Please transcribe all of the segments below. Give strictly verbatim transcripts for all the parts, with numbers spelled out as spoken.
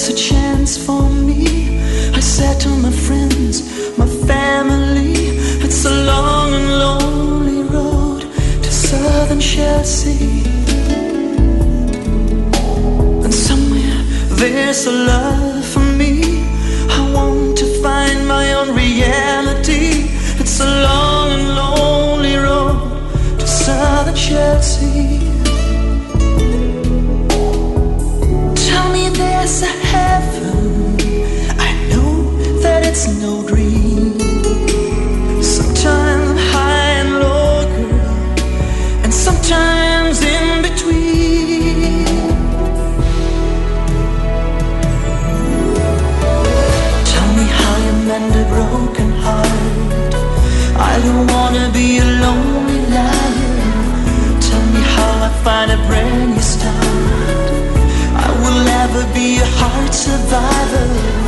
there's a chance for me, I said to my friends, my family, it's a long and lonely road to southern Chelsea. And somewhere there's a love for me. I want to find my own reality. It's a long and lonely road to southern Chelsea. Tell me there's a heaven. I know that it's no dream. Sometimes high and low, girl, and sometimes in between. Tell me how you mend a broken heart. I don't wanna be a lonely liar. Tell me how I find a brand new start. I will never be a hard survivor.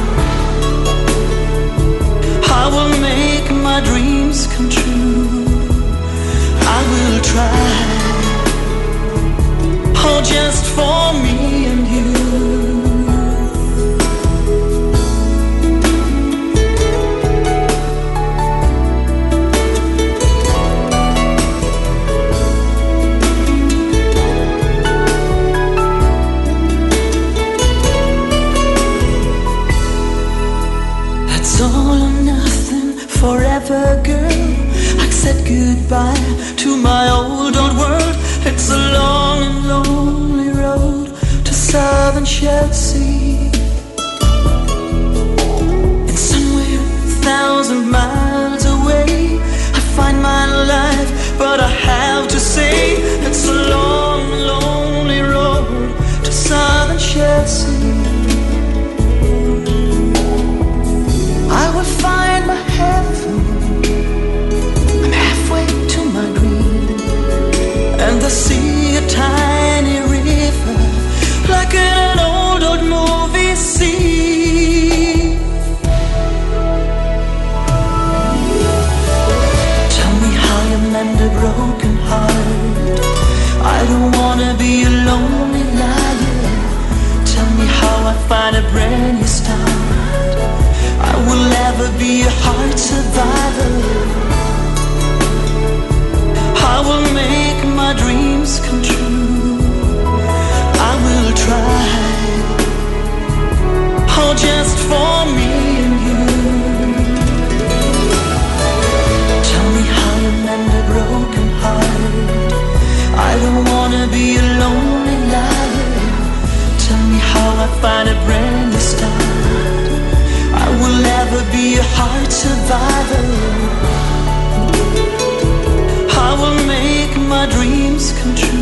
I will make my dreams come true. I will try. Oh, just for me and you. All or nothing, forever, girl. I said goodbye to my old, old world. It's a long and lonely road to southern Chelsea. And somewhere a thousand miles away, I find my life, but I have to say it's a long and lonely road to southern Chelsea. I will find my heaven. I'm halfway to my dream, and I see a tiny river, like in an old, old movie scene. Tell me how you mend a broken heart. I don't wanna be a lonely liar. Tell me how I find a brand new start. I will never be a hard survivor. I will make my dreams come true. I will try. Oh, just for me and you. Tell me how you mend a broken heart. I don't wanna be a lonely liar. Tell me how I find a brand new start. I will never be a hard survivor. I will make my dreams come true.